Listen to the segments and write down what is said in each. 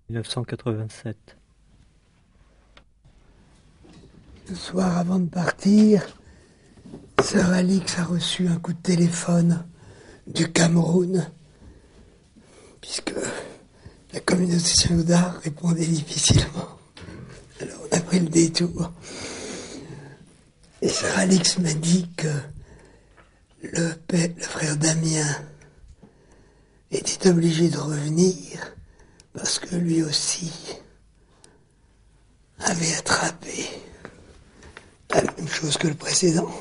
1987. Le soir avant de partir, Sœur Alix a reçu un coup de téléphone du Cameroun, puisque la communauté synodale répondait difficilement. Alors on a pris le détour. Et Sœur Alix m'a dit que le frère Damien était obligé de revenir parce que lui aussi avait attrapé la même chose que le précédent.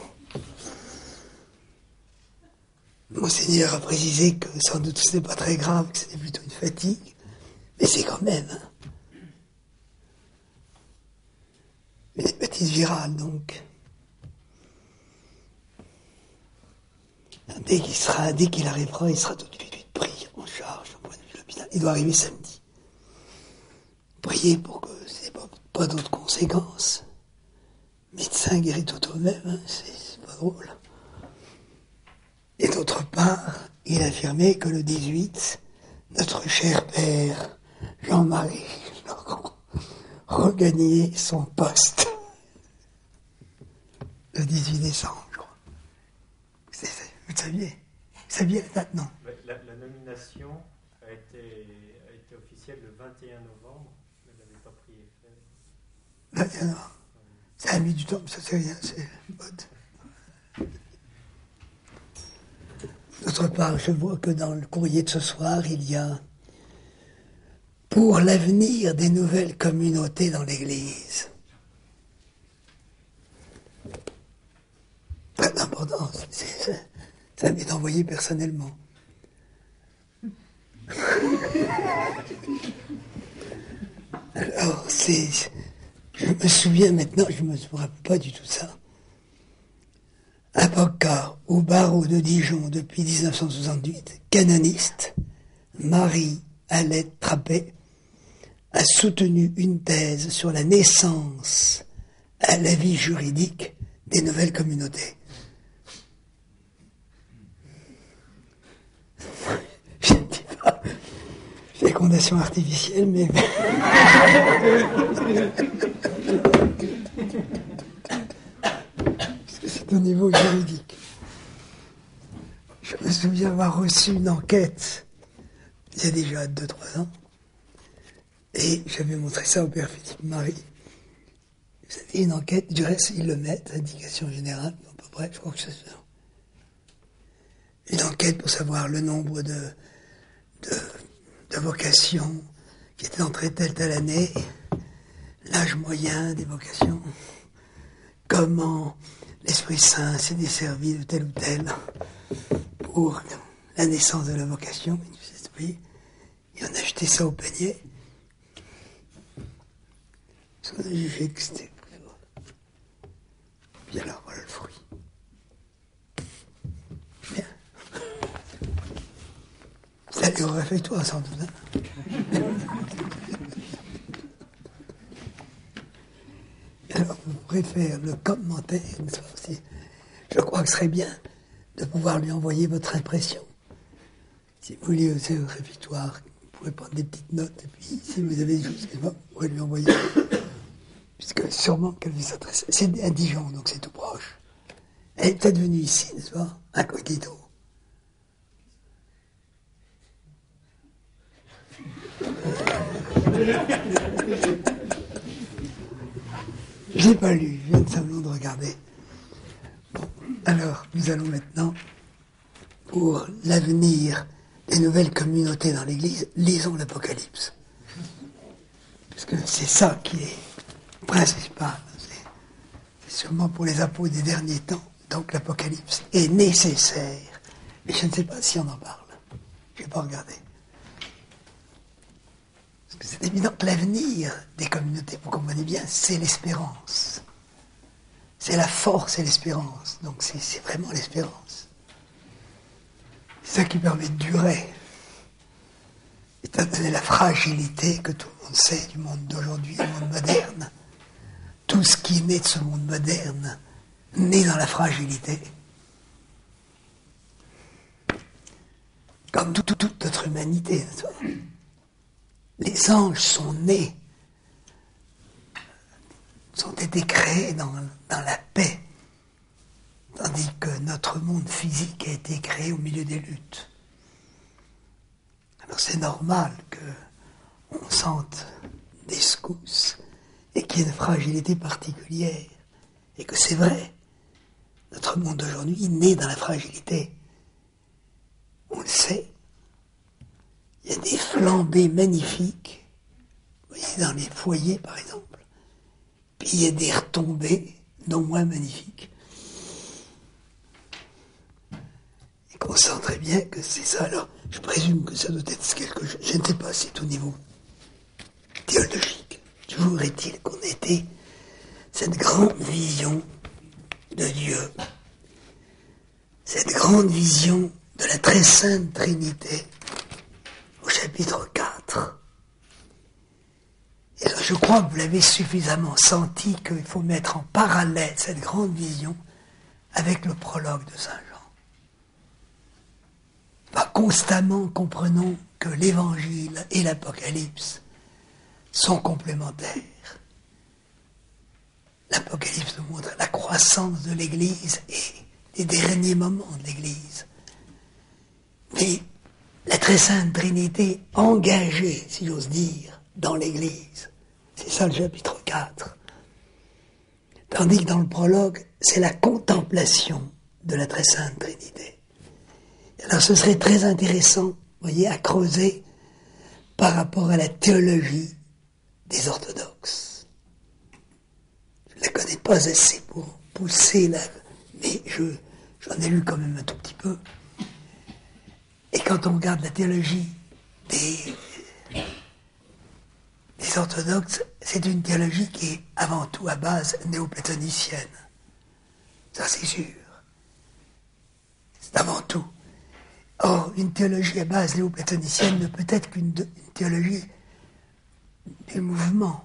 Monseigneur a précisé que sans doute ce n'est pas très grave, que c'était plutôt une fatigue, mais c'est quand même une hépatite virale, donc. Dès qu'il arrivera, il sera tout de suite pris en charge au point de vue de l'hôpital. Il doit arriver samedi. Priez pour que c'est pas d'autres conséquences. Médecin guérit tout au même, c'est pas drôle. Et d'autre part, il affirmait que le 18, notre cher père Jean-Marie Laurent regagnait son poste. Le 18 décembre, je crois. Vous saviez la date, non? La nomination a été officielle le 21 novembre, mais elle n'avait pas pris effet. 21 novembre. Ça a mis du temps, mais ça c'est rien, c'est mode. D'autre part, je vois que dans le courrier de ce soir, il y a pour l'avenir des nouvelles communautés dans l'Église. Très important, ça m'est envoyé personnellement. Alors, je me souviens maintenant, je ne me rappelle pas du tout ça. Avocat au barreau de Dijon depuis 1968, canoniste, Marie-Alette Trappet a soutenu une thèse sur la naissance à la vie juridique des nouvelles communautés. Je ne dis pas fécondation artificielle, mais... Parce que c'est au niveau juridique. Je me souviens avoir reçu une enquête il y a déjà 2-3 ans, et j'avais montré ça au père Philippe Marie. C'était une enquête, du reste ils le mettent, indication générale, à peu près, je crois que c'est ça. Une enquête pour savoir le nombre de vocations qui étaient entrées telle année, l'âge moyen des vocations, comment l'Esprit Saint s'est desservi de tel ou tel pour la naissance de la vocation, et on a jeté ça au panier. Parce qu'on a jugé que c'était... Puis alors, voilà le fruit. Bien. Salut au réfectoire, sans doute. Alors, vous pourrez faire le commentaire, aussi. Je crois que ce serait bien de pouvoir lui envoyer votre impression. Si vous lisez au réfectoire, vous pourrez prendre des petites notes, et puis si vous avez des choses, vous pourrez lui envoyer. Puisque sûrement qu'elle vous s'adresse. C'est à Dijon, donc c'est tout proche. Elle est peut-être venue ici, n'est-ce pas? Incognito. Je n'ai pas lu, je viens de simplement de regarder. Bon, alors, nous allons maintenant, pour l'avenir des nouvelles communautés dans l'Église, lisons l'Apocalypse. Parce que c'est ça qui est principal. C'est sûrement pour les apôtres des derniers temps. Donc l'Apocalypse est nécessaire. Mais je ne sais pas si on en parle. Je n'ai pas regardé. Parce que c'est évident que l'avenir des communautés, vous comprenez bien, c'est l'espérance. C'est la force et l'espérance. Donc c'est vraiment l'espérance. C'est ça qui permet de durer. Étant donné la fragilité que tout le monde sait du monde d'aujourd'hui, du monde moderne. Tout ce qui naît de ce monde moderne naît dans la fragilité. Comme toute notre humanité. les anges sont nés, ont été créés dans la paix, tandis que notre monde physique a été créé au milieu des luttes. Alors c'est normal qu'on sente des secousses et qu'il y ait une fragilité particulière, et que c'est vrai, notre monde d'aujourd'hui est né dans la fragilité. On le sait. Il y a des flambées magnifiques, vous voyez, dans les foyers par exemple, puis il y a des retombées non moins magnifiques. Et qu'on sent très bien que c'est ça. Alors, je présume que ça doit être quelque chose, je ne sais pas si c'est au niveau théologique. Toujours est-il qu'on était cette grande vision de Dieu, cette grande vision de la très sainte Trinité, au chapitre 4. Et alors je crois que vous l'avez suffisamment senti qu'il faut mettre en parallèle cette grande vision avec le prologue de Saint Jean. Pas constamment comprenons que l'Évangile et l'Apocalypse sont complémentaires. L'Apocalypse nous montre la croissance de l'Église et les derniers moments de l'Église. Mais la très sainte Trinité engagée, si j'ose dire, dans l'Église. C'est ça le chapitre 4. Tandis que dans le prologue, c'est la contemplation de la très sainte Trinité. Alors ce serait très intéressant, vous voyez, à creuser par rapport à la théologie des orthodoxes. Je ne la connais pas assez pour pousser là, mais j'en ai lu quand même un tout petit peu. Et quand on regarde la théologie des orthodoxes, c'est une théologie qui est avant tout à base néoplatonicienne. Ça c'est sûr. C'est avant tout. Or, une théologie à base néoplatonicienne ne peut être qu'une théologie du mouvement.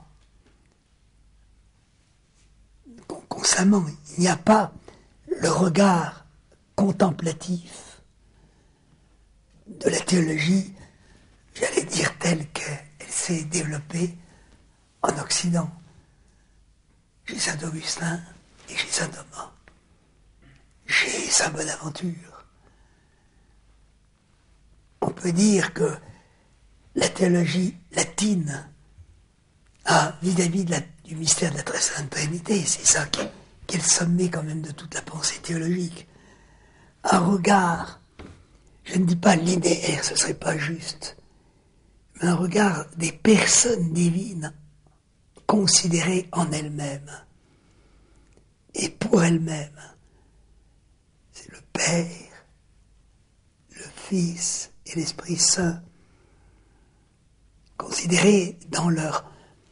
Constamment, il n'y a pas le regard contemplatif de la théologie, j'allais dire telle qu'elle s'est développée en Occident, chez saint Augustin et chez saint Thomas, chez saint Bonaventure. On peut dire que la théologie latine a, vis-à-vis du mystère de la très sainte Trinité, c'est ça qui est le sommet quand même de toute la pensée théologique, un regard, je ne dis pas linéaire, ce ne serait pas juste, mais un regard des personnes divines considérées en elles-mêmes et pour elles-mêmes. C'est le Père, le Fils et l'Esprit Saint, considérés dans leur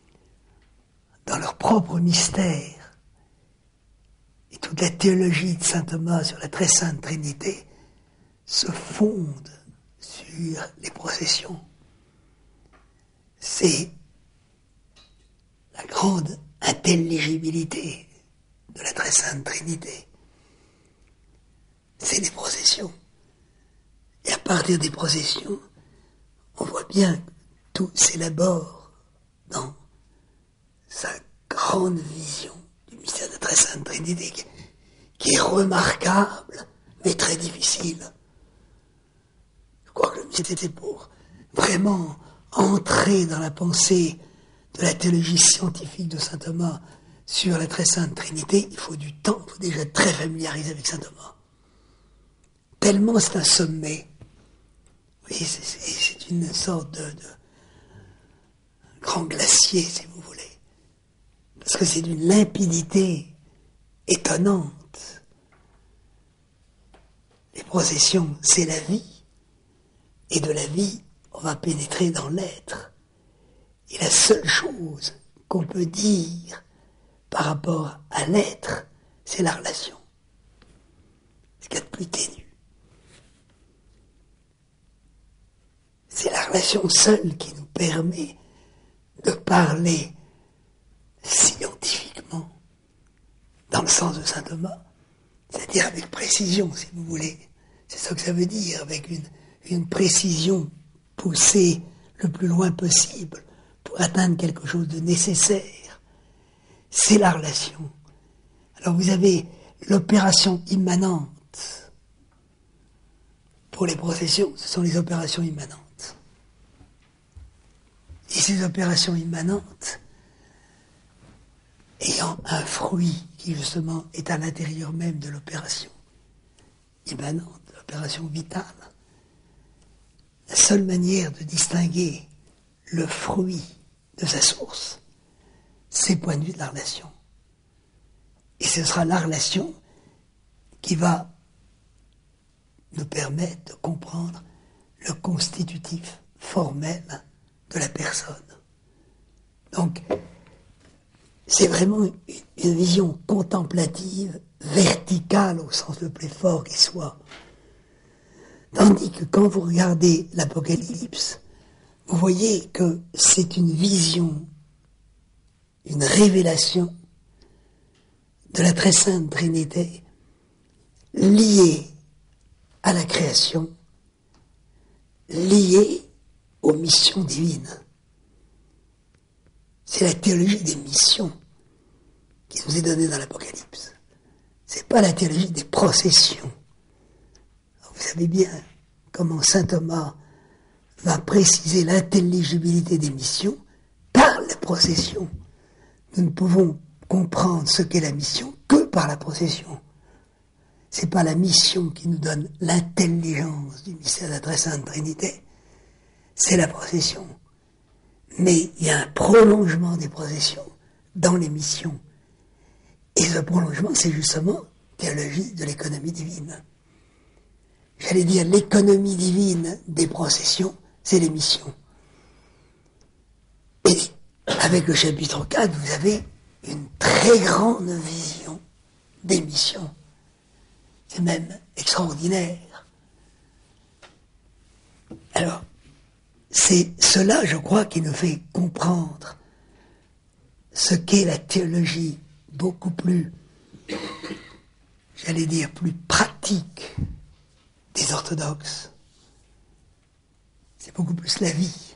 propre mystère. Et toute la théologie de saint Thomas sur la très sainte Trinité se fonde sur les processions. C'est la grande intelligibilité de la très sainte Trinité. C'est les processions. Et à partir des processions, on voit bien que tout s'élabore dans sa grande vision du mystère de la très sainte Trinité, qui est remarquable, mais très difficile. Je crois que le mystère était pour vraiment entrer dans la pensée de la théologie scientifique de saint Thomas sur la très sainte Trinité, il faut du temps, il faut déjà être très familiarisé avec saint Thomas. Tellement c'est un sommet. Oui, c'est une sorte de grand glacier, si vous voulez. Parce que c'est d'une limpidité étonnante. Les processions, c'est la vie. Et de la vie, on va pénétrer dans l'être. Et la seule chose qu'on peut dire par rapport à l'être, c'est la relation. Ce qu'il y a de plus ténu. C'est la relation seule qui nous permet de parler scientifiquement, dans le sens de saint Thomas, c'est-à-dire avec précision, si vous voulez. C'est ça que ça veut dire, avec une précision poussée le plus loin possible pour atteindre quelque chose de nécessaire. C'est la relation. Alors vous avez l'opération immanente. Pour les processions, ce sont les opérations immanentes. Et ces opérations immanentes, ayant un fruit qui justement est à l'intérieur même de l'opération immanente, l'opération vitale, la seule manière de distinguer le fruit de sa source, c'est le point de vue de la relation. Et ce sera la relation qui va nous permettre de comprendre le constitutif formel de la personne. Donc, c'est vraiment une vision contemplative, verticale au sens le plus fort qui soit. Tandis que quand vous regardez l'Apocalypse, vous voyez que c'est une vision, une révélation de la très sainte Trinité liée à la création, liée aux missions divines. C'est la théologie des missions qui nous est donnée dans l'Apocalypse. C'est pas la théologie des processions. Alors vous savez bien comment saint Thomas va préciser l'intelligibilité des missions par la procession. Nous ne pouvons comprendre ce qu'est la mission que par la procession. C'est pas la mission qui nous donne l'intelligence du mystère de la très sainte Trinité, c'est la procession. Mais il y a un prolongement des processions dans les missions. Et ce prolongement, c'est justement théologie de l'économie divine. J'allais dire l'économie divine des processions, c'est les missions. Et avec le chapitre 4, vous avez une très grande vision des missions. C'est même extraordinaire. Alors, c'est cela, je crois, qui nous fait comprendre ce qu'est la théologie beaucoup plus, j'allais dire, plus pratique des orthodoxes. C'est beaucoup plus la vie.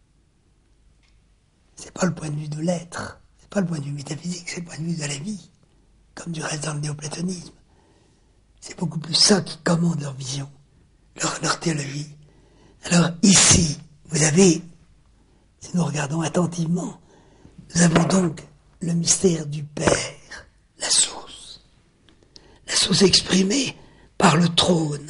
C'est pas le point de vue de l'être, c'est pas le point de vue métaphysique, c'est le point de vue de la vie, comme du reste dans le néoplatonisme. C'est beaucoup plus ça qui commande leur vision, leur théologie. Alors ici, vous avez, si nous regardons attentivement, nous avons donc le mystère du Père, la source exprimée par le trône.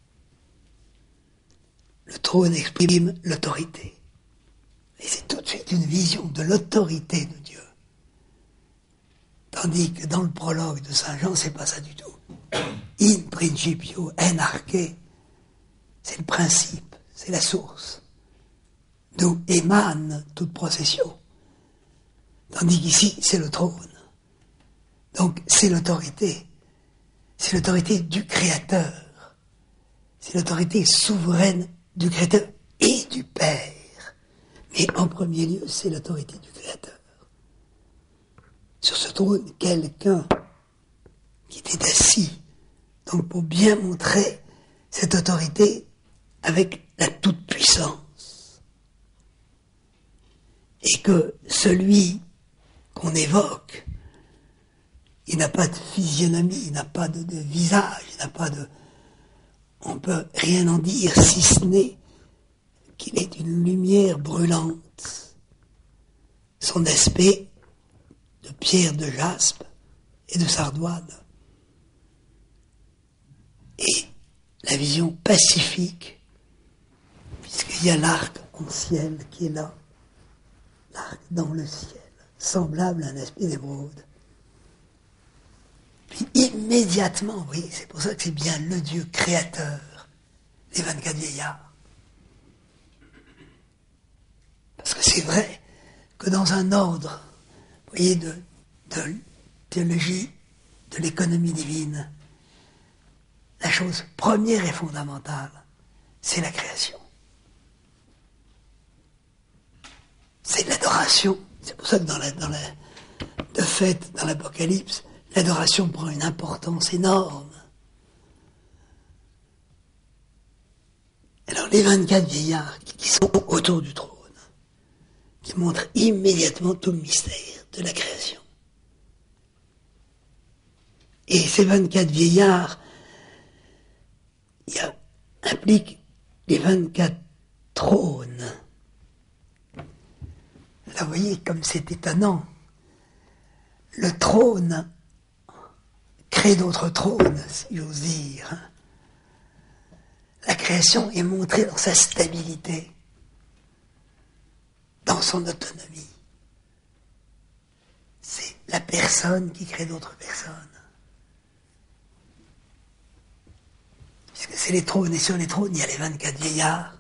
Le trône exprime l'autorité. Et c'est tout de suite une vision de l'autorité de Dieu. Tandis que dans le prologue de Saint Jean, c'est pas ça du tout. In principio en arche, c'est le principe, c'est la source, d'où émane toute procession. Tandis qu'ici, c'est le trône. Donc, c'est l'autorité du Créateur. C'est l'autorité souveraine du Créateur et du Père. Mais en premier lieu, c'est l'autorité du Créateur. Sur ce trône, quelqu'un qui était assis, donc pour bien montrer cette autorité avec la toute-puissance. Et que celui qu'on évoque, il n'a pas de physionomie, il n'a pas de visage, il n'a pas de... On peut rien en dire si ce n'est qu'il est une lumière brûlante. Son aspect de pierre de jaspe et de sardoine. Et la vision pacifique, puisqu'il y a l'arc en ciel qui est là, l'arc dans le ciel, semblable à un aspect d'émeraude. Puis immédiatement, vous voyez, c'est pour ça que c'est bien le Dieu créateur des 24 vieillards. Parce que c'est vrai que dans un ordre, vous voyez, de théologie de l'économie divine, la chose première et fondamentale, c'est la création. C'est l'adoration. C'est pour ça que de fait, dans l'Apocalypse, l'adoration prend une importance énorme. Alors les 24 vieillards qui sont autour du trône, qui montre immédiatement tout le mystère de la création. Et ces 24 vieillards impliquent les 24 trônes. Là, vous voyez, comme c'est étonnant. Le trône crée d'autres trônes, si j'ose dire. La création est montrée dans sa stabilité, dans son autonomie. C'est la personne qui crée d'autres personnes. Puisque c'est les trônes, et sur les trônes, il y a les 24 vieillards.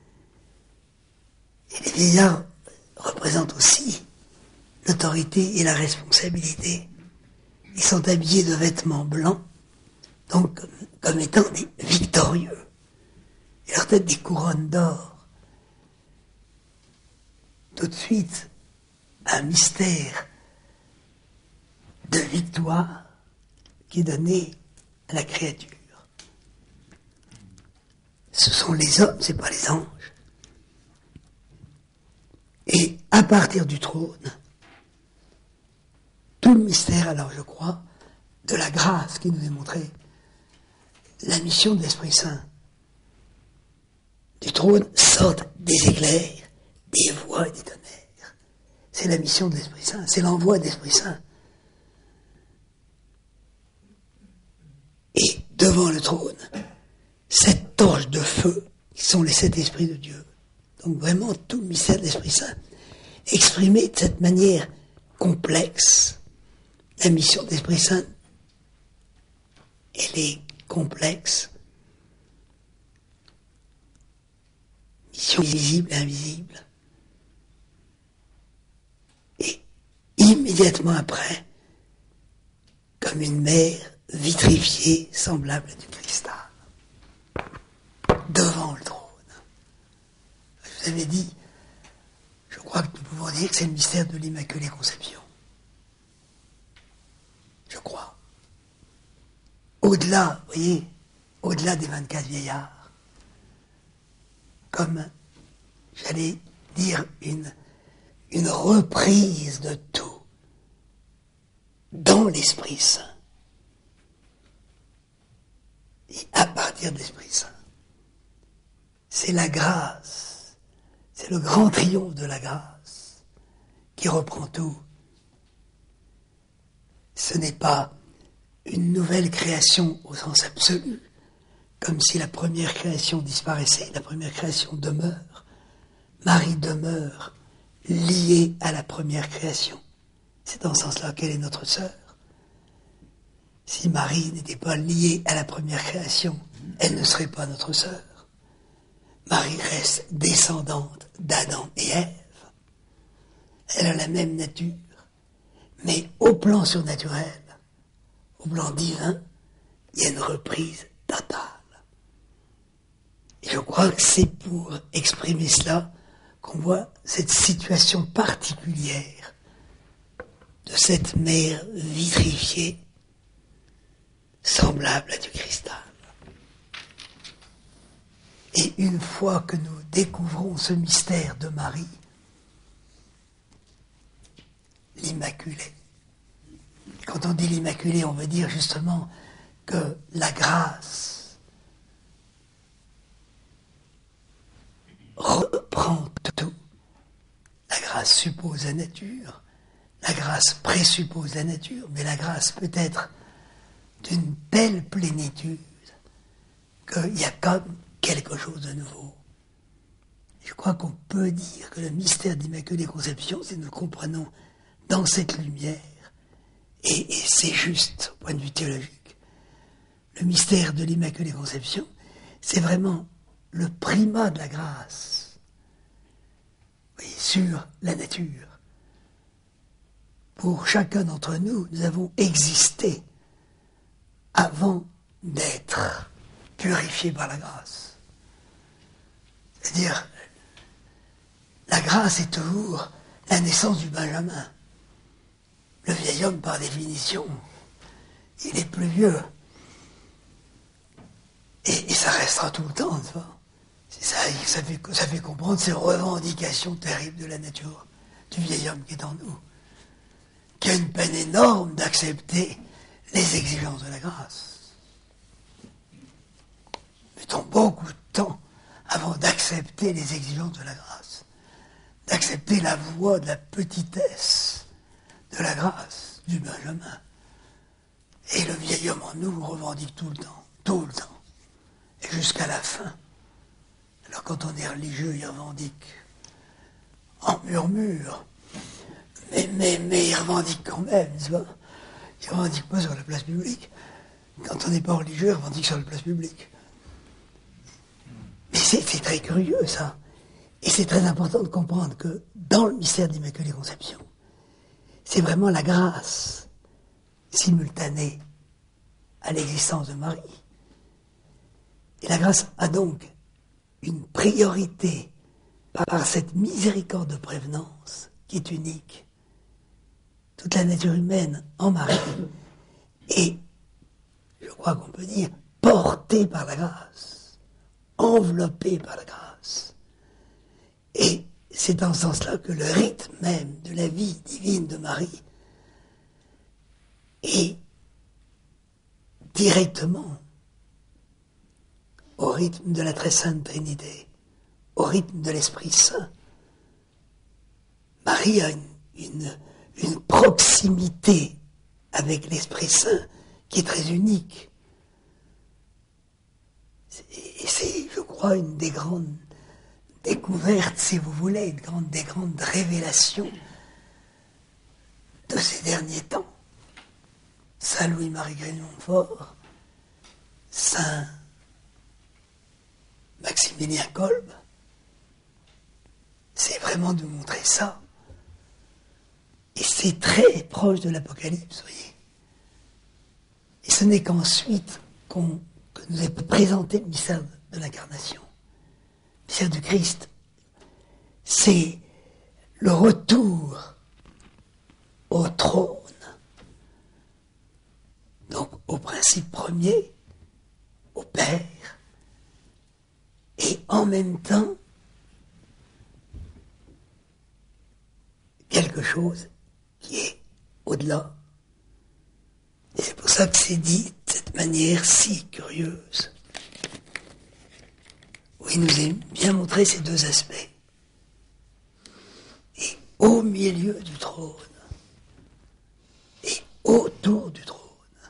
Et les vieillards représentent aussi l'autorité et la responsabilité. Ils sont habillés de vêtements blancs, donc comme étant des victorieux. Et leur tête des couronnes d'or. Tout de suite, un mystère de victoire qui est donné à la créature. Ce sont les hommes, c'est pas les anges. Et à partir du trône, tout le mystère, alors je crois, de la grâce qui nous est montrée, la mission de l'Esprit Saint. Du trône sortent des éclairs, des voix et des tonnerres. C'est la mission de l'Esprit Saint, c'est l'envoi de l'Esprit Saint. Et devant le trône, 7 torches de feu, qui sont les 7 esprits de Dieu. Donc vraiment tout le mystère de l'Esprit Saint, exprimé de cette manière complexe. La mission de l'Esprit Saint, elle est complexe. Mission visible et invisible. Et immédiatement après, comme une mer vitrifiée, semblable à du cristal, devant le trône. Je vous avais dit, je crois que nous pouvons dire que c'est le mystère de l'Immaculée Conception. Je crois. Au-delà, vous voyez, au-delà des 24 vieillards, comme, j'allais dire, une reprise de tout dans l'Esprit Saint. Et à partir de l'Esprit Saint. C'est la grâce, c'est le grand triomphe de la grâce qui reprend tout. Ce n'est pas une nouvelle création au sens absolu, comme si la première création disparaissait, la première création demeure. Marie demeure liée à la première création. C'est dans ce sens-là qu'elle est notre sœur. Si Marie n'était pas liée à la première création, elle ne serait pas notre sœur. Marie reste descendante d'Adam et Ève. Elle a la même nature, mais au plan surnaturel, au plan divin, il y a une reprise totale. Et je crois que c'est pour exprimer cela qu'on voit cette situation particulière de cette mer vitrifiée, semblable à du cristal. Et une fois que nous découvrons ce mystère de Marie, l'Immaculée. Quand on dit l'Immaculée, on veut dire justement que la grâce reprend tout. La grâce suppose la nature, la grâce présuppose la nature, mais la grâce peut être d'une telle plénitude qu'il y a comme quelque chose de nouveau. Je crois qu'on peut dire que le mystère d'Immaculée Conception, si nous le comprenons dans cette lumière, et c'est juste au point de vue théologique, le mystère de l'Immaculée Conception, c'est vraiment le primat de la grâce, oui, sur la nature. Pour chacun d'entre nous, nous avons existé avant d'être purifiés par la grâce. C'est-à-dire, la grâce est toujours la naissance du Benjamin. Le vieil homme, par définition, il est plus vieux. Et ça restera tout le temps, n'est-ce pas ? Ça fait comprendre ces revendications terribles de la nature du vieil homme qui est en nous, qui a une peine énorme d'accepter les exigences de la grâce. Mettons beaucoup de temps avant d'accepter les exigences de la grâce, d'accepter la voie de la petitesse de la grâce du Benjamin. Et le vieil homme en nous revendique tout le temps, et jusqu'à la fin. Alors quand on est religieux, il revendique en murmure, mais il revendique quand même, n'est-ce pas? Il ne revendique pas sur la place publique. Quand on n'est pas religieux, il revendique sur la place publique. Mais c'est très curieux, ça. Et c'est très important de comprendre que dans le mystère de l'Immaculée Conception, c'est vraiment la grâce simultanée à l'existence de Marie. Et la grâce a donc une priorité par cette miséricorde de prévenance qui est unique. Toute la nature humaine en Marie est, je crois qu'on peut dire, portée par la grâce, enveloppée par la grâce. Et c'est dans ce sens-là que le rythme même de la vie divine de Marie est directement au rythme de la très sainte Trinité, au rythme de l'Esprit Saint. Marie a une proximité avec l'Esprit Saint qui est très unique. Et c'est, je crois, une des grandes découvertes, si vous voulez, des grandes révélations de ces derniers temps. Saint Louis-Marie Grignon-Montfort, Saint Maximilien Kolb, c'est vraiment de montrer ça. Et c'est très proche de l'Apocalypse, vous voyez. Et ce n'est qu'ensuite que nous est présenté le mystère de l'incarnation, le mystère du Christ. C'est le retour au trône, donc au principe premier, au Père, et en même temps quelque chose qui est au-delà. Et c'est pour ça que c'est dit de cette manière si curieuse, où il nous est bien montré ces deux aspects. Et au milieu du trône, et autour du trône.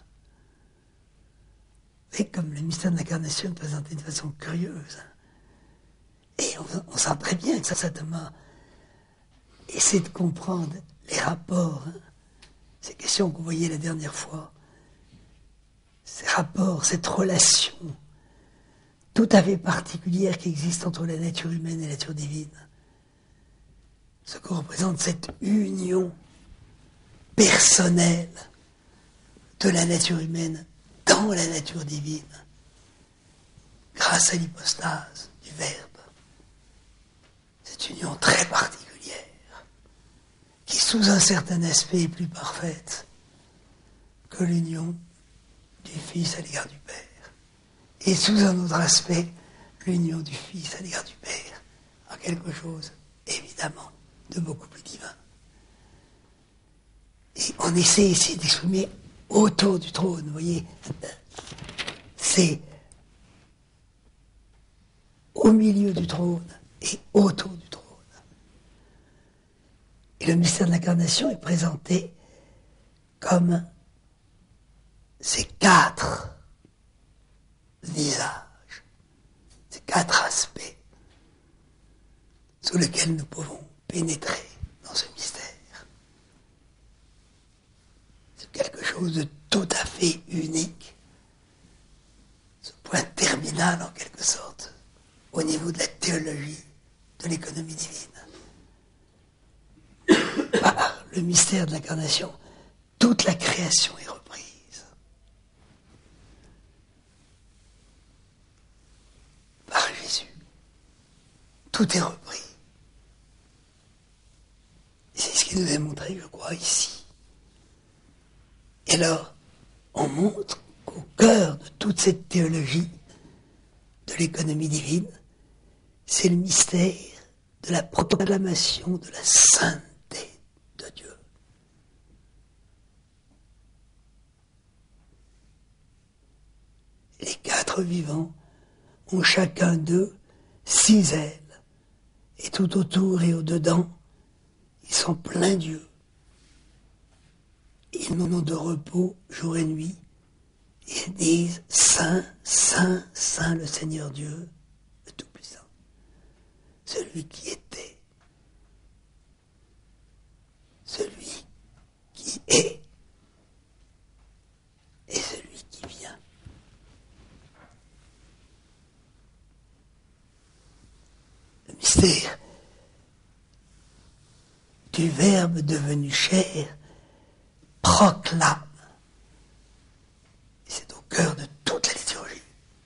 Et comme le mystère de l'incarnation est présenté de façon curieuse. Et on sent très bien que ça Thomas essaie de comprendre les rapports, ces questions que vous voyez la dernière fois, ces rapports, cette relation tout à fait particulière qui existe entre la nature humaine et la nature divine. Ce que représente cette union personnelle de la nature humaine dans la nature divine, grâce à l'hypostase du Verbe. Cette union très particulière, qui sous un certain aspect est plus parfaite que l'union du Fils à l'égard du Père. Et sous un autre aspect, l'union du Fils à l'égard du Père a quelque chose, évidemment, de beaucoup plus divin. Et on essaie ici d'exprimer autour du trône, vous voyez, c'est au milieu du trône et autour du trône. Et le mystère de l'incarnation est présenté comme ces quatre visages, ces quatre aspects sous lesquels nous pouvons pénétrer dans ce mystère. C'est quelque chose de tout à fait unique, ce point terminal en quelque sorte, au niveau de la théologie de l'économie divine. Par le mystère de l'incarnation, toute la création est reprise. Par Jésus. Tout est repris. Et c'est ce qui nous est montré, je crois, ici. Et alors, on montre qu'au cœur de toute cette théologie de l'économie divine, c'est le mystère de la proclamation de la sainteté Les 4 vivants ont chacun d'eux 6 ailes, et tout autour et au-dedans, ils sont pleins d'yeux. Ils n'ont de repos jour et nuit. Ils disent « Saint, Saint, Saint le Seigneur Dieu, le Tout-Puissant, celui qui était, celui qui est, et celui qui vient. » Le mystère du Verbe devenu chair proclame. Et c'est au cœur de toute la liturgie.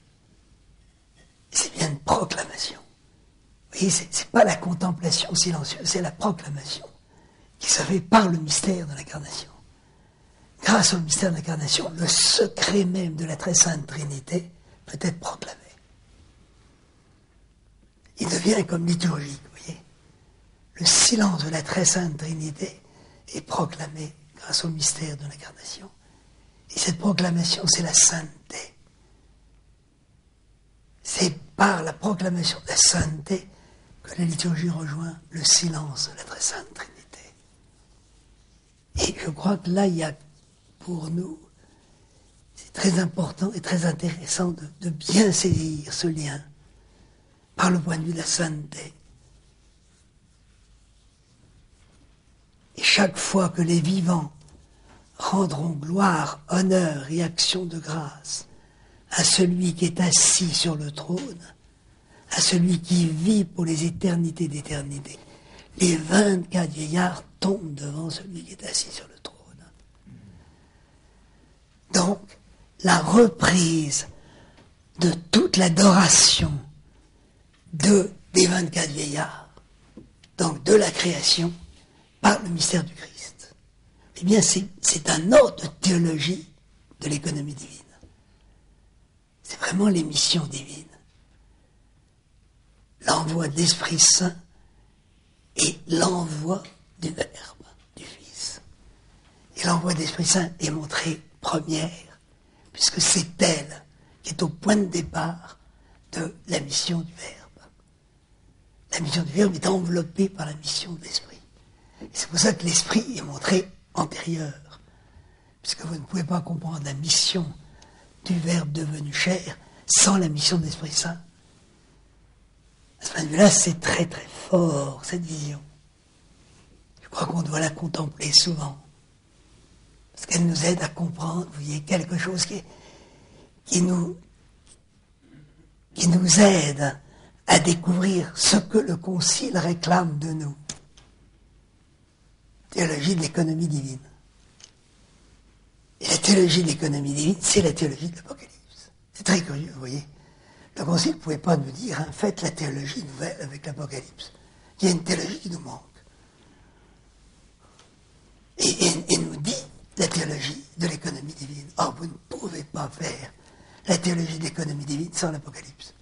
Et c'est bien une proclamation. Vous voyez, c'est pas la contemplation silencieuse, c'est la proclamation qui se fait par le mystère de l'incarnation. Grâce au mystère de l'incarnation, le secret même de la très sainte Trinité peut être proclamé. Il devient comme liturgique, vous voyez. Le silence de la très sainte Trinité est proclamé grâce au mystère de l'incarnation. Et cette proclamation, c'est la sainteté. C'est par la proclamation de la sainteté que la liturgie rejoint le silence de la très sainte Trinité. Et je crois que là, il y a pour nous, c'est très important et très intéressant de bien saisir ce lien par le point de vue de la sainteté. Et chaque fois que les vivants rendront gloire, honneur et action de grâce à celui qui est assis sur le trône, à celui qui vit pour les éternités d'éternité, les 24 vieillards tombent devant celui qui est assis sur le trône. Donc, la reprise de toute l'adoration des 24 vieillards, donc de la création, par le mystère du Christ. Eh bien, c'est un ordre de théologie de l'économie divine. C'est vraiment les missions divines. L'envoi de l'Esprit Saint et l'envoi du Verbe, du Fils. Et l'envoi de l'Esprit Saint est montré première, puisque c'est elle qui est au point de départ de la mission du Verbe. La mission du Verbe est enveloppée par la mission de l'Esprit. Et c'est pour ça que l'Esprit est montré antérieur, puisque vous ne pouvez pas comprendre la mission du Verbe devenu chair sans la mission de l'Esprit Saint. À ce point de vue-là, c'est très très fort, cette vision. Je crois qu'on doit la contempler souvent, parce qu'elle nous aide à comprendre, vous voyez, quelque chose qui nous aide à découvrir ce que le Concile réclame de nous. Théologie de l'économie divine. Et la théologie de l'économie divine, c'est la théologie de l'Apocalypse. C'est très curieux, vous voyez. Le Concile ne pouvait pas nous dire, hein, faites la théologie nouvelle avec l'Apocalypse. Il y a une théologie qui nous manque. Et nous dit la théologie de l'économie divine. Or, vous ne pouvez pas faire la théologie de l'économie divine sans l'Apocalypse.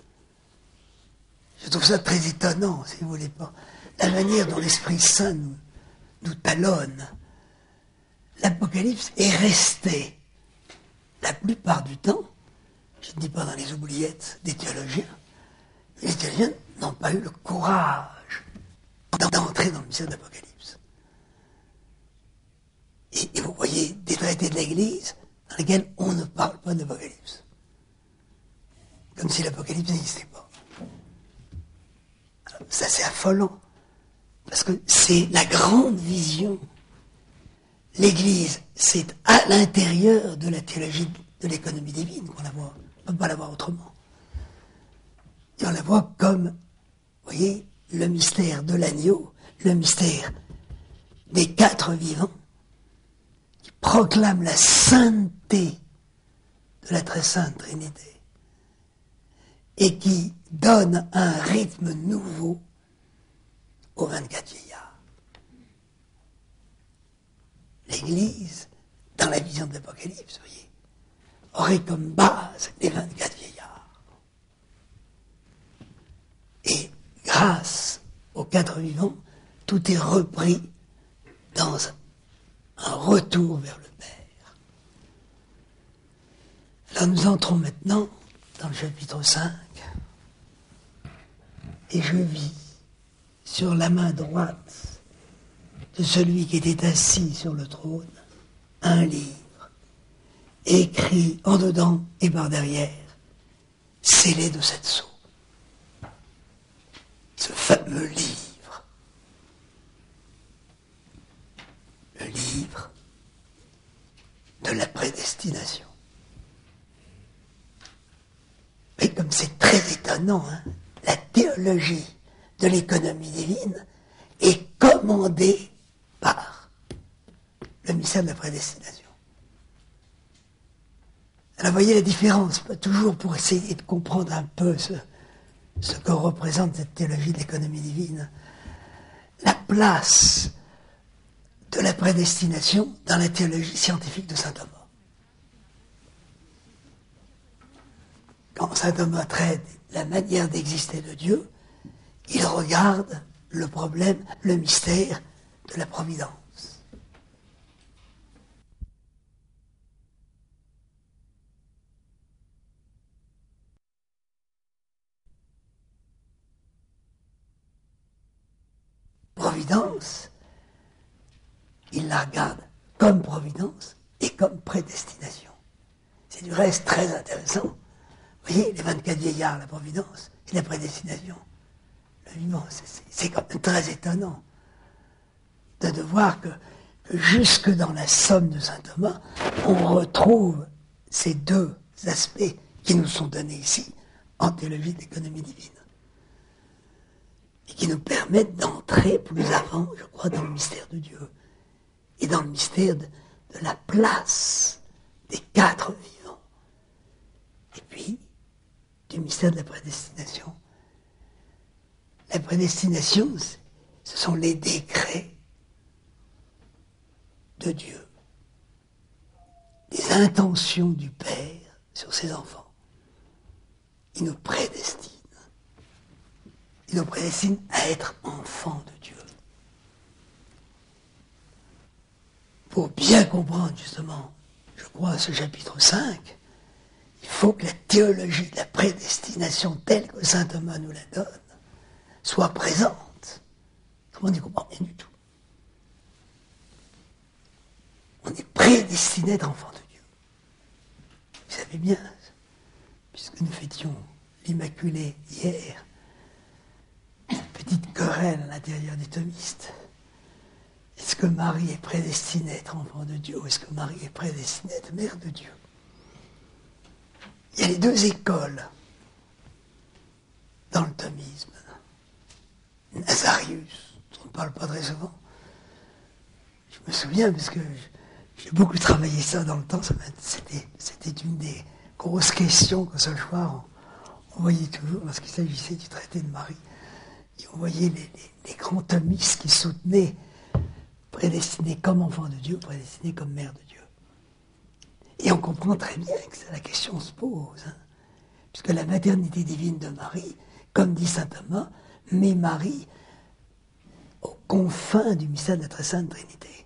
Je trouve ça très étonnant, si vous voulez pas. La manière dont l'Esprit Saint nous talonne. L'Apocalypse est resté, la plupart du temps, je ne dis pas dans les oubliettes des théologiens, mais les théologiens n'ont pas eu le courage d'entrer dans le mystère de l'Apocalypse. Et vous voyez des traités de l'Église dans lesquels on ne parle pas de l'Apocalypse. Comme si l'Apocalypse n'existait pas. Alors, ça, c'est affolant. Parce que c'est la grande vision. L'Église, c'est à l'intérieur de la théologie de l'économie divine qu'on la voit. On ne peut pas la voir autrement. Et on la voit comme, vous voyez, le mystère de l'agneau, le mystère des 4 vivants, qui proclament la sainteté de la très sainte Trinité, et qui donne un rythme nouveau aux 24 vieillards. L'Église, dans la vision de l'Apocalypse, vous voyez, aurait comme base les 24 vieillards. Et grâce aux 4 vivants, tout est repris dans un retour vers le Père. Alors nous entrons maintenant dans le chapitre 5, et je vis sur la main droite de celui qui était assis sur le trône un livre, écrit en dedans et par derrière, scellé de 7 sceaux. Ce fameux livre, le livre de la prédestination. Et comme c'est très étonnant, la théologie de l'économie divine est commandée par le mystère de la prédestination. Alors voyez la différence, pas toujours pour essayer de comprendre un peu ce que représente cette théologie de l'économie divine. La place de la prédestination dans la théologie scientifique de saint Thomas. Quand saint Thomas traite la manière d'exister de Dieu, il regarde le problème, le mystère de la providence. Providence, il la regarde comme providence et comme prédestination. C'est du reste très intéressant. Vous voyez, les 24 vieillards, la providence et la prédestination. Le vivant, c'est quand même très étonnant de voir que jusque dans la somme de saint Thomas, on retrouve ces deux aspects qui nous sont donnés ici en théologie de l'économie divine. Et qui nous permettent d'entrer plus avant, je crois, dans le mystère de Dieu. Et dans le mystère de la place des 4 vivants. Et puis, du mystère de la prédestination. La prédestination, ce sont les décrets de Dieu. Les intentions du Père sur ses enfants. Il nous prédestine. Il nous prédestine à être enfants de Dieu. Pour bien comprendre justement, je crois, ce chapitre 5, il faut que la théologie de la prédestination telle que saint Thomas nous la donne soit présente. Comment on n'y comprend rien du tout. On est prédestiné à être enfant de Dieu. Vous savez bien, puisque nous fêtions l'Immaculée hier, petite querelle à l'intérieur des thomistes. Est-ce que Marie est prédestinée à être enfant de Dieu ou est-ce que Marie est prédestinée à être mère de Dieu? Il y a les deux écoles dans le thomisme. Nazarius, on ne parle pas très souvent. Je me souviens parce que j'ai beaucoup travaillé ça dans le temps. C'était une des grosses questions qu'au seul soir on voyait toujours lorsqu'il s'agissait du traité de Marie. Et on voyait les grands thomistes qui soutenaient prédestinés comme enfant de Dieu, prédestinés comme mère de Dieu. Et on comprend très bien que la question se pose, puisque la maternité divine de Marie, comme dit saint Thomas, met Marie aux confins du mystère de la très sainte Trinité.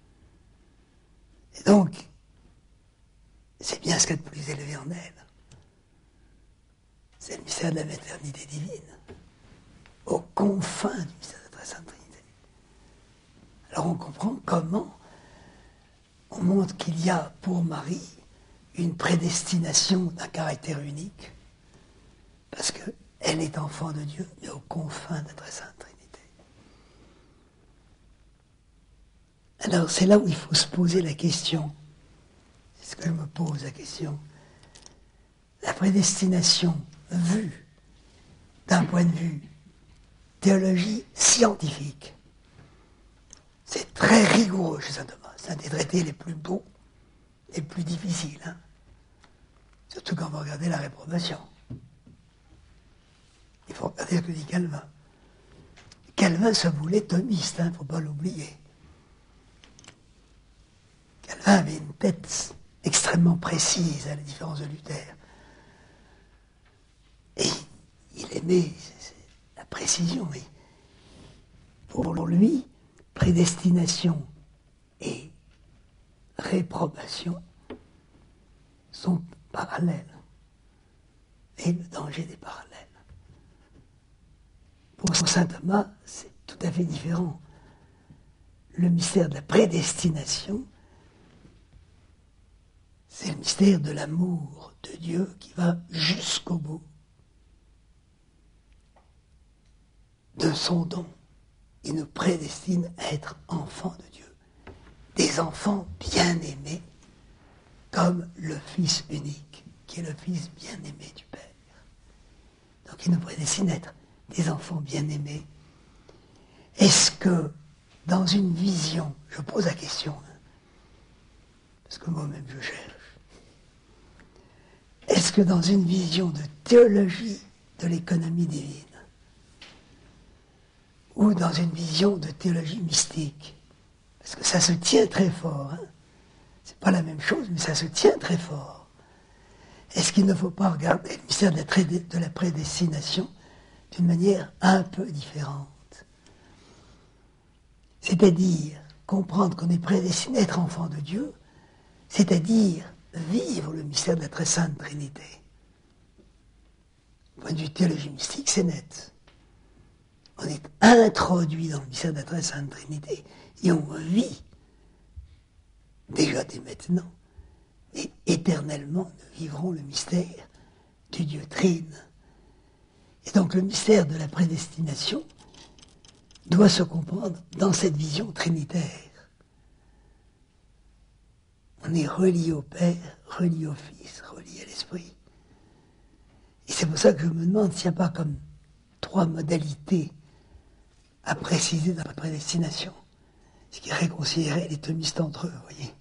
Et donc, c'est bien ce qu'il y a de plus élevé en elle. C'est le mystère de la maternité divine, aux confins du mystère de la très sainte Trinité. Alors on comprend comment on montre qu'il y a pour Marie une prédestination d'un caractère unique, parce qu'elle est enfant de Dieu, mais aux confins de la très sainte Trinité. Alors c'est là où il faut se poser la question, c'est ce que je me pose la question, la prédestination vue d'un point de vue théologie scientifique, c'est très rigoureux chez saint Thomas. C'est un des traités les plus beaux, les plus difficiles. Surtout quand vous regardez la réprobation. Il faut regarder ce que dit Calvin. Calvin se voulait thomiste, il ne faut pas l'oublier. Calvin avait une tête extrêmement précise, à la différence de Luther. Et il aimait la précision. Et pour lui, prédestination et réprobation sont parallèles. Et le danger des parallèles. Pour saint Thomas, c'est tout à fait différent. Le mystère de la prédestination, c'est le mystère de l'amour de Dieu qui va jusqu'au bout de son don. Il nous prédestine à être enfants de Dieu. Des enfants bien-aimés, comme le Fils unique, qui est le Fils bien-aimé du Père. Donc il nous prédestine à être des enfants bien-aimés. Est-ce que, dans une vision, je pose la question, parce que moi-même je cherche, est-ce que dans une vision de théologie de l'économie divine, ou dans une vision de théologie mystique, parce que ça se tient très fort, c'est pas la même chose, mais ça se tient très fort, est-ce qu'il ne faut pas regarder le mystère de la prédestination d'une manière un peu différente? C'est-à-dire comprendre qu'on est prédestiné à être enfant de Dieu, c'est-à-dire vivre le mystère de la très sainte Trinité. Au point de vue théologie mystique, c'est net. On est introduit dans le mystère de la très sainte Trinité et on vit, déjà dès maintenant, et éternellement, nous vivrons le mystère du Dieu Trine. Et donc le mystère de la prédestination doit se comprendre dans cette vision trinitaire. On est relié au Père, relié au Fils, relié à l'Esprit. Et c'est pour ça que je me demande s'il n'y a pas comme 3 modalités à préciser dans la prédestination, ce qui réconcilierait les thomistes entre eux, vous voyez.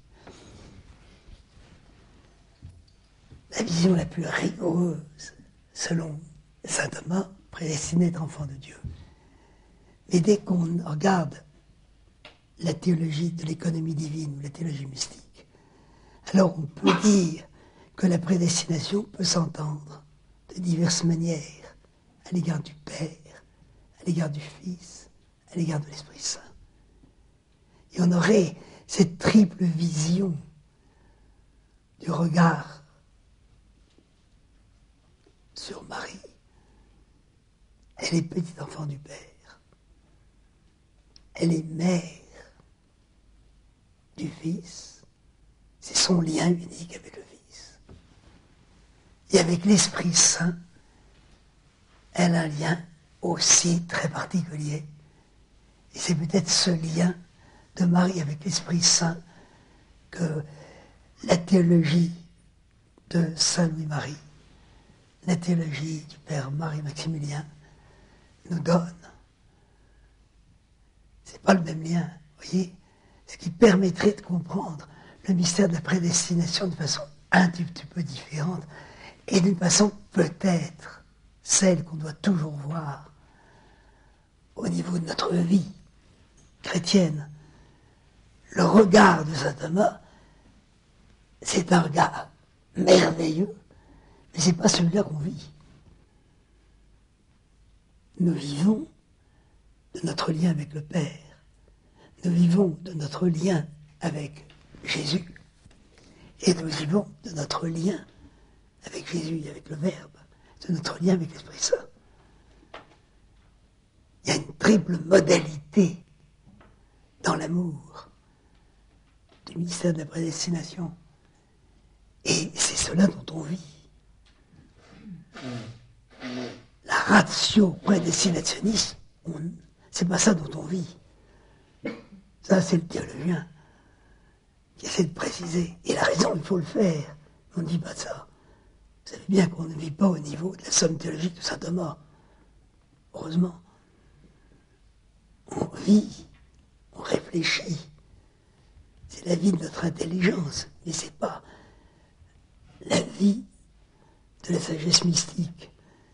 La vision la plus rigoureuse, selon saint Thomas, prédestiné à être enfant de Dieu. Mais dès qu'on regarde la théologie de l'économie divine ou la théologie mystique, alors on peut dire que la prédestination peut s'entendre de diverses manières, à l'égard du Père, à l'égard du Fils, à l'égard de l'Esprit Saint. Et on aurait cette triple vision du regard sur Marie. Elle est petite enfant du Père. Elle est mère du Fils. C'est son lien unique avec le Fils. Et avec l'Esprit Saint, elle a un lien aussi très particulier. Et c'est peut-être ce lien de Marie avec l'Esprit Saint que la théologie de Saint Louis-Marie, la théologie du Père Marie-Maximilien nous donne. C'est pas le même lien, vous voyez, ce qui permettrait de comprendre le mystère de la prédestination de façon un petit peu différente et d'une façon peut-être celle qu'on doit toujours voir au niveau de notre vie chrétienne. Le regard de saint Thomas, c'est un regard merveilleux, mais c'est pas celui-là qu'on vit. Nous vivons de notre lien avec le Père. Nous vivons de notre lien avec Jésus. Et nous vivons de notre lien avec Jésus, avec le Verbe, de notre lien avec l'Esprit Saint. Il y a une triple modalité dans l'amour du mystère de la prédestination. Et c'est cela dont on vit. La ratio prédestinationniste, c'est pas ça dont on vit. Ça, c'est le théologien qui essaie de préciser. Et il a raison, il faut le faire. On ne dit pas ça. Vous savez bien qu'on ne vit pas au niveau de la somme théologique de saint Thomas. Heureusement. On vit, on réfléchit. C'est la vie de notre intelligence, mais c'est pas la vie de la sagesse mystique.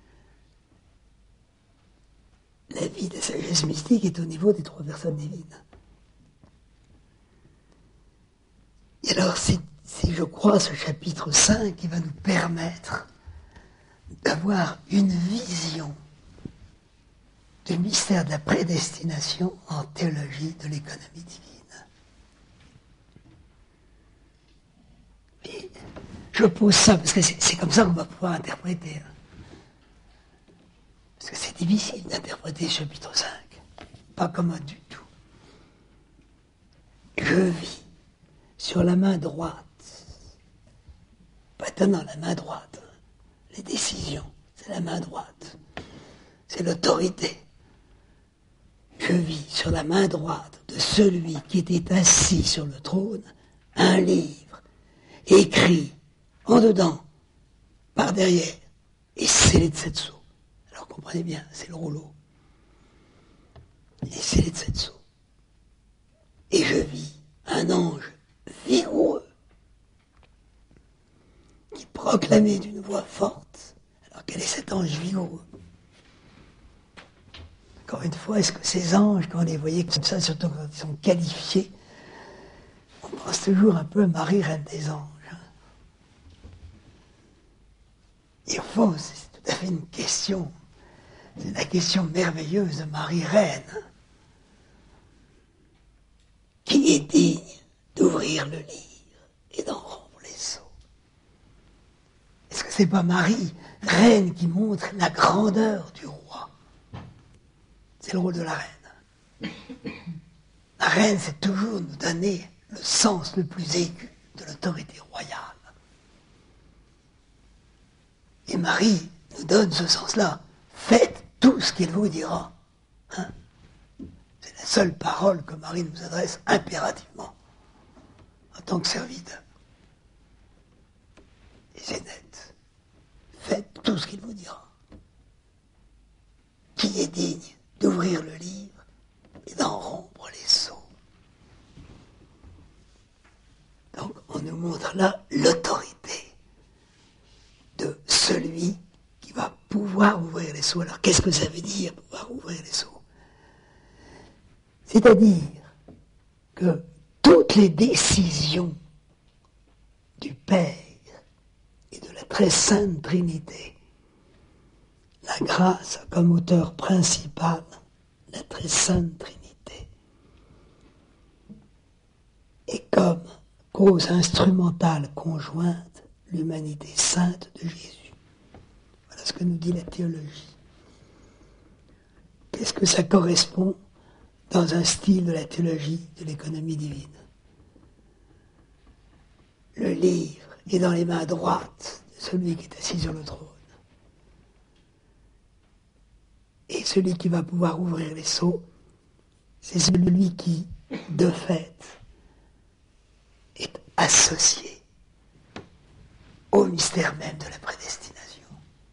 La vie de la sagesse mystique est au niveau des 3 personnes divines. Et alors, c'est, je crois, ce chapitre 5 qui va nous permettre d'avoir une vision du mystère de la prédestination en théologie de l'économie divine. Et Je pose ça parce que c'est comme ça qu'on va pouvoir interpréter. Hein. Parce que c'est difficile d'interpréter ce chapitre 5. Pas commun du tout. Je vis sur la main droite. Pas étonnant, la main droite. Hein. Les décisions, c'est la main droite. C'est l'autorité. Je vis sur la main droite de celui qui était assis sur le trône un livre écrit en dedans, par derrière, et scellé de 7 sceaux. Alors comprenez bien, c'est le rouleau. Il est scellé de 7 sceaux. Et je vis un ange vigoureux qui proclamait d'une voix forte. Alors quel est cet ange vigoureux? Encore une fois, est-ce que ces anges, quand on les voyait comme ça, surtout quand ils sont qualifiés, on pense toujours un peu à Marie, reine des anges. Et au fond, c'est tout à fait une question. C'est la question merveilleuse de Marie, reine. Qui est digne d'ouvrir le livre et d'en rompre les sceaux? Est-ce que c'est pas Marie, reine, qui montre la grandeur du roi? C'est le rôle de la reine. La reine, c'est toujours nous donner le sens le plus aigu de l'autorité royale. Et Marie nous donne ce sens-là. Faites tout ce qu'il vous dira. Hein? C'est la seule parole que Marie nous adresse impérativement en tant que serviteur. Et c'est net. Faites tout ce qu'il vous dira. Qui est digne d'ouvrir le livre et d'en rompre les sceaux? Donc on nous montre là l'autorité de celui qui va pouvoir ouvrir les sceaux. Alors qu'est-ce que ça veut dire, pouvoir ouvrir les sceaux? C'est-à-dire que toutes les décisions du Père et de la très sainte Trinité, la grâce a comme auteur principal la très sainte Trinité, et comme cause instrumentale conjointe l'humanité sainte de Jésus. Voilà ce que nous dit la théologie. Qu'est-ce que ça correspond dans un style de la théologie de l'économie divine? Le livre est dans les mains droites de celui qui est assis sur le trône. Et celui qui va pouvoir ouvrir les sceaux, c'est celui qui, de fait, est associé au mystère même de la prédestination.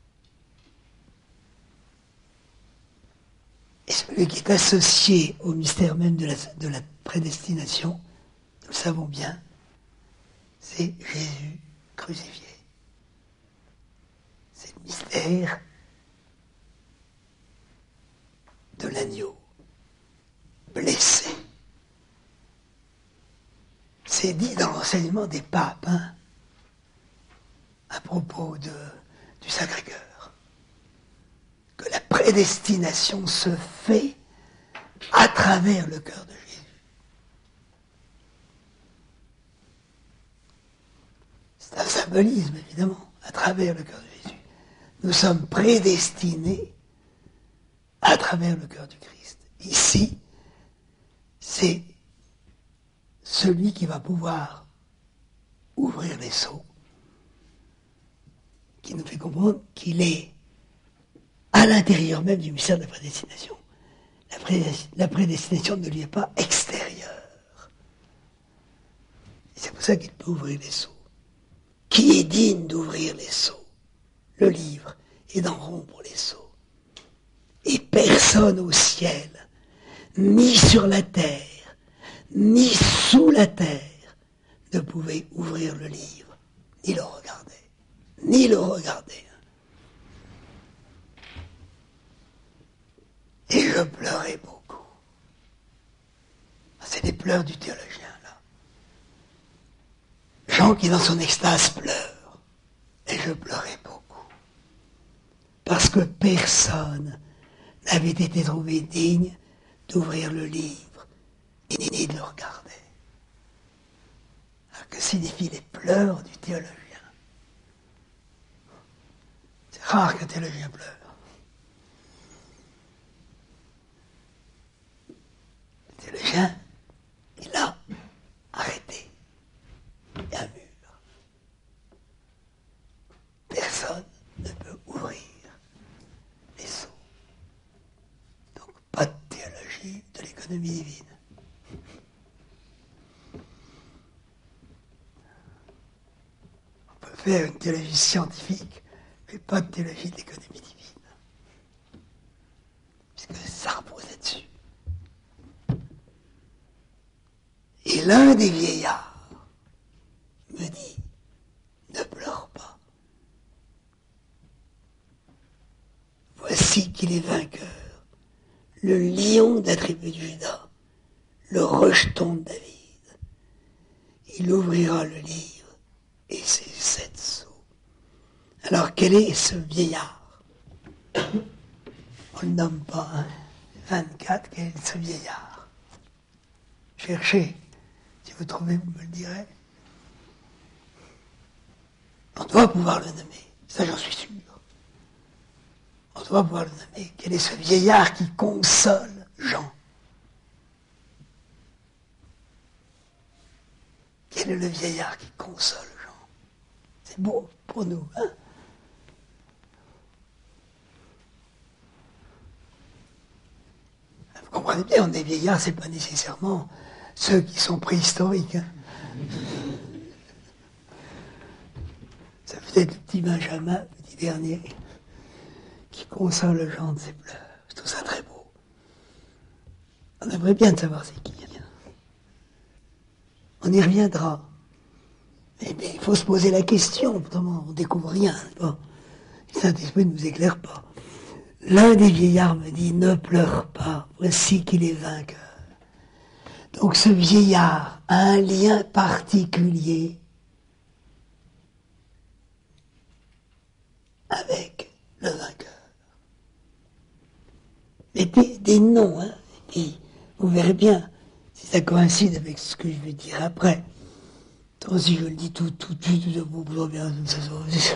Et celui qui est associé au mystère même de la prédestination, nous le savons bien, c'est Jésus crucifié. C'est le mystère de l'agneau blessé. C'est dit dans l'enseignement des papes, hein, à propos du Sacré-Cœur, que la prédestination se fait à travers le cœur de Jésus. C'est un symbolisme, évidemment, à travers le cœur de Jésus. Nous sommes prédestinés à travers le cœur du Christ. Ici, c'est celui qui va pouvoir ouvrir les sceaux, qui nous fait comprendre qu'il est à l'intérieur même du mystère de la prédestination. La prédestination ne lui est pas extérieure. Et c'est pour ça qu'il peut ouvrir les sceaux. Qui est digne d'ouvrir les sceaux? Le livre, et d'en rompre les sceaux. Et personne au ciel, ni sur la terre, ni sous la terre, ne pouvait ouvrir le livre, ni le regarder. Ni le regarder. Et je pleurais beaucoup. C'est les pleurs du théologien, là. Jean qui, dans son extase, pleure. Et je pleurais beaucoup. Parce que personne n'avait été trouvé digne d'ouvrir le livre et de le regarder. Alors que signifient les pleurs du théologien? C'est rare qu'un théologien pleure. Le théologien, il a arrêté. Il y a un mur. Personne ne peut ouvrir les seaux. Donc, pas de théologie de l'économie divine. On peut faire une théologie scientifique, mais pas de théologie de l'économie divine. Puisque ça repose là-dessus. Et l'un des vieillards me dit, ne pleure pas. Voici qu'il est vainqueur, le lion de la tribu de Juda, le rejeton de David. Il ouvrira le livre et ses 7 sceaux. Alors quel est ce vieillard? On ne le nomme pas, hein. 24, quel est ce vieillard? Cherchez, si vous trouvez, vous me le direz. On doit pouvoir le nommer, ça j'en suis sûr. On doit pouvoir le nommer. Quel est ce vieillard qui console Jean? Quel est le vieillard qui console Jean? C'est beau pour nous, hein? Vous comprenez bien, on est vieillards, c'est pas nécessairement ceux qui sont préhistoriques. Hein? Ça peut être le petit Benjamin, le petit dernier, qui console Jean de ses pleurs. C'est tout ça très beau. On aimerait bien savoir c'est qui. On y reviendra. Mais il faut se poser la question, autrement on ne découvre rien. Bon. Le Saint-Esprit ne nous éclaire pas. L'un des vieillards me dit, ne pleure pas, voici qu'il est vainqueur. Donc ce vieillard a un lien particulier avec le vainqueur. Mettez des noms, hein, et puis vous verrez bien si ça coïncide avec ce que je vais dire après. Donc si je le dis tout de suite, vous pouvez bien, ça se...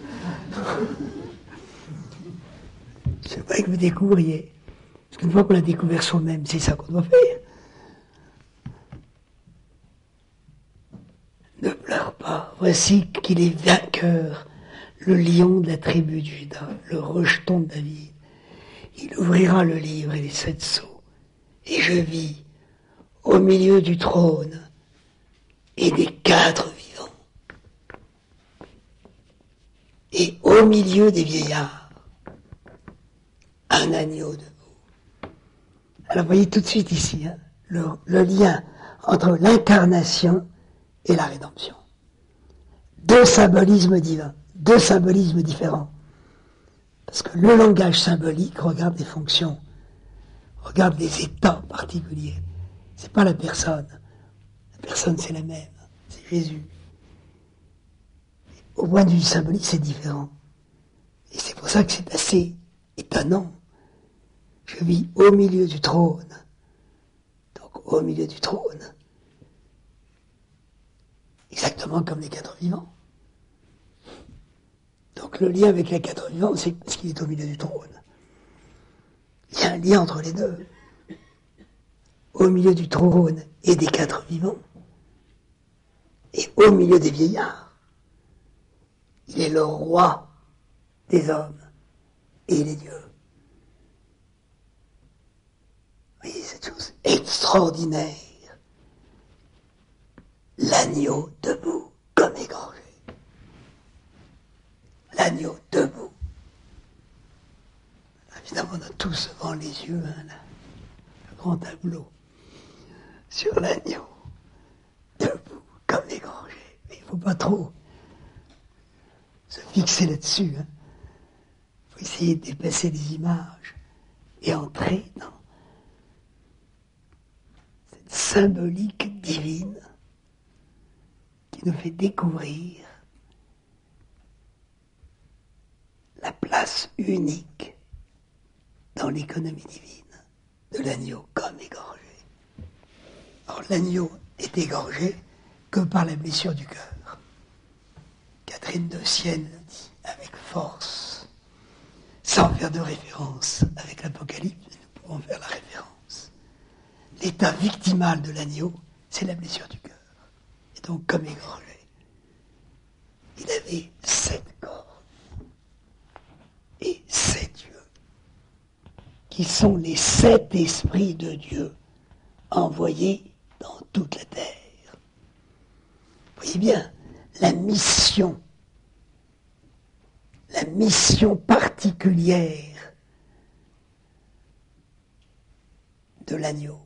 C'est vrai que vous découvriez. Parce qu'une fois qu'on a découvert soi-même, c'est ça qu'on doit faire. Ne pleure pas, voici qu'il est vainqueur, le lion de la tribu de Juda, le rejeton de David. Il ouvrira le livre et les 7 sceaux. Et je vis, au milieu du trône et des 4 vivants, et au milieu des vieillards, un agneau debout. Alors vous voyez tout de suite ici, hein, le lien entre l'incarnation et la rédemption. 2 symbolismes divins, 2 symbolismes différents. Parce que le langage symbolique regarde les fonctions, regarde les états particuliers. C'est pas la personne. La personne, c'est la même. C'est Jésus. Au point de vue symbolique, c'est différent. Et c'est pour ça que c'est assez étonnant. Je vis au milieu du trône. Donc, au milieu du trône. Exactement comme les 4 vivants. Donc, le lien avec les 4 vivants, c'est parce qu'il est au milieu du trône. Il y a un lien entre les deux. Au milieu du trône et des 4 vivants. Et au milieu des vieillards. Il est le roi des hommes et des dieux. Oui, cette chose extraordinaire. L'agneau debout comme égorgé. L'agneau debout. Évidemment, on a tous devant les yeux le grand tableau sur l'agneau debout comme égorgé. Mais il ne faut pas trop se fixer là-dessus. Il faut essayer de dépasser les images et entrer dans cette symbolique divine qui nous fait découvrir la place unique dans l'économie divine de l'agneau comme égorgé. Or, l'agneau est égorgé que par la blessure du cœur. Catherine de Sienne le dit avec force. sans faire de référence avec l'Apocalypse, nous pouvons faire la référence. L'état victimal de l'agneau, c'est la blessure du cœur. Et donc, comme égorgé, il avait 7 corps et 7 yeux, qui sont les 7 esprits de Dieu envoyés dans toute la terre. Vous voyez bien, la mission particulière de l'agneau,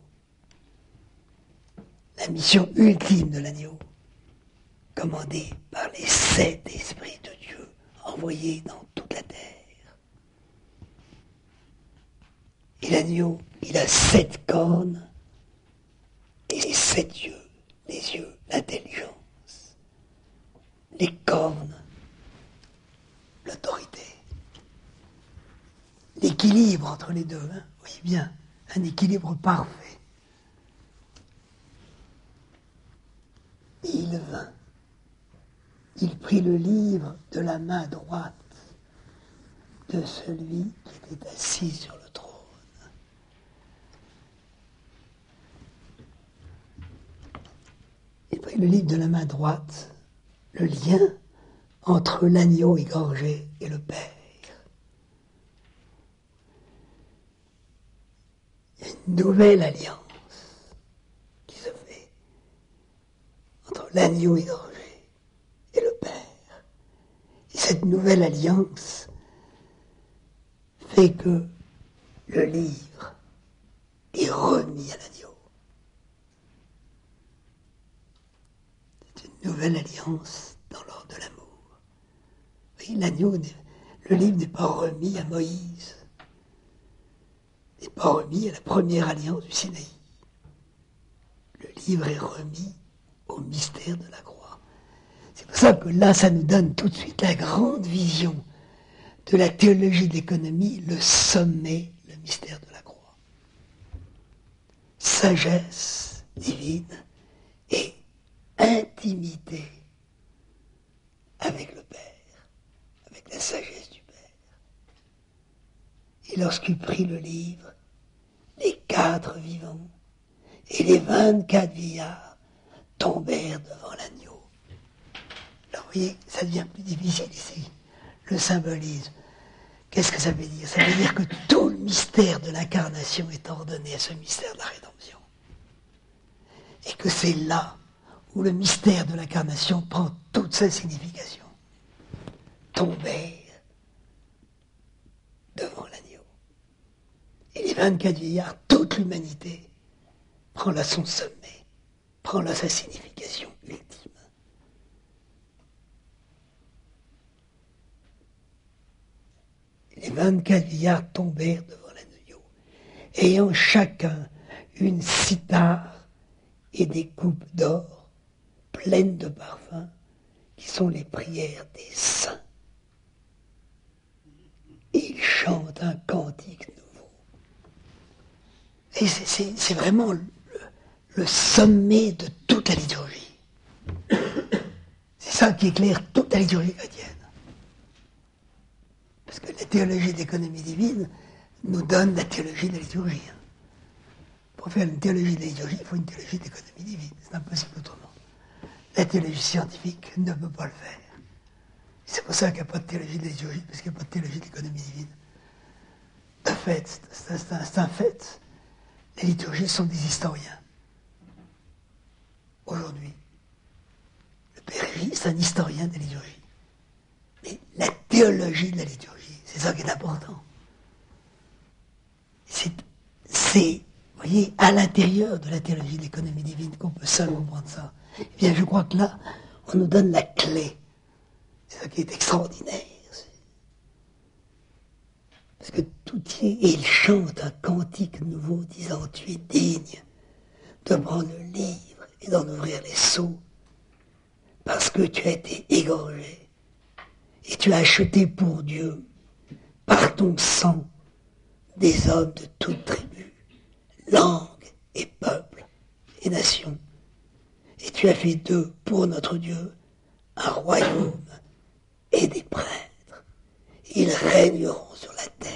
la mission ultime de l'agneau, commandée par les 7 esprits de Dieu envoyés dans toute la terre. Et l'agneau, il a 7 cornes et 7 yeux, les yeux, l'intelligence, les cornes, l'autorité. L'équilibre entre les deux, hein, oui bien, un équilibre parfait. Et il vint, il prit le livre de la main droite de celui qui était assis sur le trône. Il prit le livre de la main droite, le lien entre l'agneau égorgé et le Père. Il y a une nouvelle alliance qui se fait entre l'agneau égorgé et le Père. Et cette nouvelle alliance fait que le livre est remis à l'agneau. C'est une nouvelle alliance dans l'ordre de l'amour. Oui, l'agneau, le livre n'est pas remis à Moïse, n'est pas remis à la première alliance du Sinaï. Le livre est remis au mystère de la croix. C'est pour ça que là, ça nous donne tout de suite la grande vision de la théologie de l'économie, le sommet, le mystère de la croix. Sagesse divine et intimité avec le Père, avec la sagesse du Père. Et lorsqu'il prit le livre, les 4 vivants et les 24 vieillards tombèrent devant l'agneau. Alors vous voyez, ça devient plus difficile ici, le symbolisme. Qu'est-ce que ça veut dire? Ça veut dire que tout le mystère de l'incarnation est ordonné à ce mystère de la rédemption. Et que c'est là où le mystère de l'incarnation prend toute sa signification. Tombèrent devant l'agneau. Et les 24 vieillards, toute l'humanité, prend là son sommet, prend là sa signification ultime. Et les 24 vieillards tombèrent devant l'agneau, ayant chacun une cithare et des coupes d'or pleines de parfums, qui sont les prières des saints. Et ils chantent un cantique nouveau. Et c'est vraiment le sommet de toute la liturgie. C'est ça qui éclaire toute la liturgie chrétienne. Parce que la théologie de l'économie divine nous donne la théologie de la liturgie. Pour faire une théologie de la liturgie, il faut une théologie de l'économie divine. C'est impossible autrement. La théologie scientifique ne peut pas le faire. C'est pour ça qu'il n'y a pas de théologie de la liturgie, parce qu'il n'y a pas de théologie de l'économie divine. De fait, c'est un fait. Les liturgies sont des historiens. Aujourd'hui, le Père Élie, c'est un historien de la liturgie. Mais la théologie de la liturgie, c'est ça qui est important. C'est, vous voyez, à l'intérieur de la théologie de l'économie divine qu'on peut seul comprendre ça. Eh bien, je crois que là, on nous donne la clé. C'est ça qui est extraordinaire. Parce que tout y est, et il chante un cantique nouveau, disant, tu es digne de prendre le livre et d'en ouvrir les sceaux, parce que tu as été égorgé, et tu as acheté pour Dieu, par ton sang, des hommes de toute tribu, langue et peuple et nation. Et tu as fait d'eux, pour notre Dieu, un royaume et des prêtres. Ils régneront sur la tête.